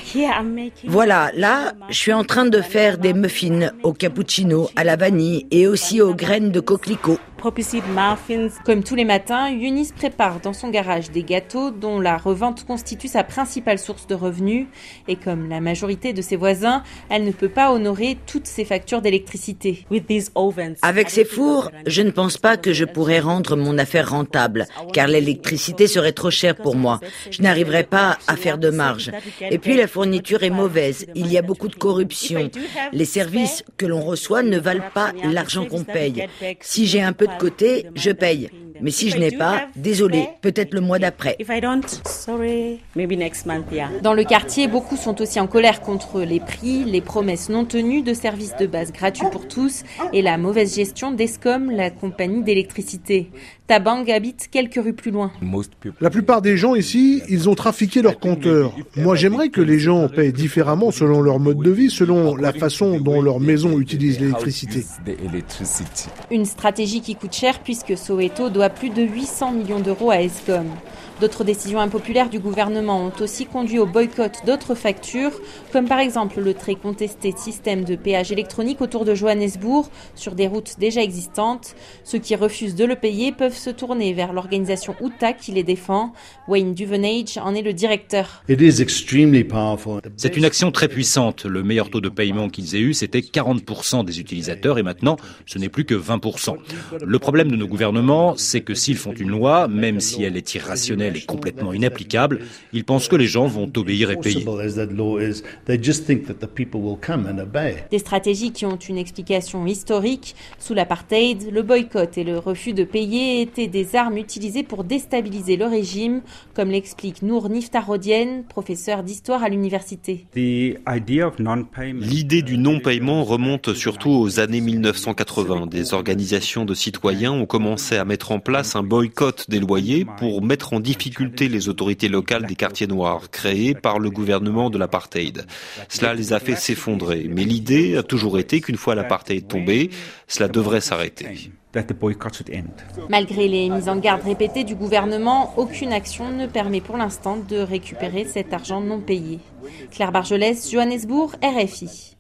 Voilà, là, je suis en train de faire des muffins au cappuccino, à la vanille et aussi aux graines de coquelicot. Comme tous les matins, Eunice prépare dans son garage des gâteaux dont la revente constitue sa principale source de revenus. Et comme la majorité de ses voisins, elle ne peut pas honorer toutes ses factures d'électricité. Avec ces fours, je ne pense pas que je pourrais rendre mon affaire rentable, car l'électricité serait trop chère pour moi. Je n'arriverais pas à faire de marge. Et puis la fourniture est mauvaise, il y a beaucoup de corruption. Les services que l'on reçoit ne valent pas l'argent qu'on paye. Si j'ai un peu de côté, je paye. Mais si je n'ai pas, désolé, peut-être le mois d'après. Dans le quartier, beaucoup sont aussi en colère contre les prix, les promesses non tenues de services de base gratuits pour tous et la mauvaise gestion d'Eskom, la compagnie d'électricité. Tabang habite quelques rues plus loin. La plupart des gens ici, ils ont trafiqué leurs compteurs. Moi, j'aimerais que les gens payent différemment selon leur mode de vie, selon la façon dont leur maison utilise l'électricité. Une stratégie qui coûte cher puisque Soweto doit plus de 800 millions d'euros à Eskom. D'autres décisions impopulaires du gouvernement ont aussi conduit au boycott d'autres factures, comme par exemple le très contesté système de péage électronique autour de Johannesburg sur des routes déjà existantes. Ceux qui refusent de le payer peuvent se tourner vers l'organisation UTA qui les défend. Wayne Duvenage en est le directeur. C'est une action très puissante. Le meilleur taux de paiement qu'ils aient eu, c'était 40% des utilisateurs et maintenant, ce n'est plus que 20%. Le problème de nos gouvernements, c'est que s'ils font une loi, même si elle est irrationnelle et complètement inapplicable, ils pensent que les gens vont obéir et payer. Des stratégies qui ont une explication historique. Sous l'apartheid, le boycott et le refus de payer étaient des armes utilisées pour déstabiliser le régime, comme l'explique Nour Niftarodienne, professeur d'histoire à l'université. L'idée du non-paiement remonte surtout aux années 1980. Des organisations de citoyens ont commencé à mettre en place un boycott des loyers pour mettre en difficulté les autorités locales des quartiers noirs créés par le gouvernement de l'apartheid. Cela les a fait s'effondrer. Mais l'idée a toujours été qu'une fois l'apartheid tombé, cela devrait s'arrêter. Malgré les mises en garde répétées du gouvernement, aucune action ne permet pour l'instant de récupérer cet argent non payé. Claire Bargelès, Johannesburg, RFI.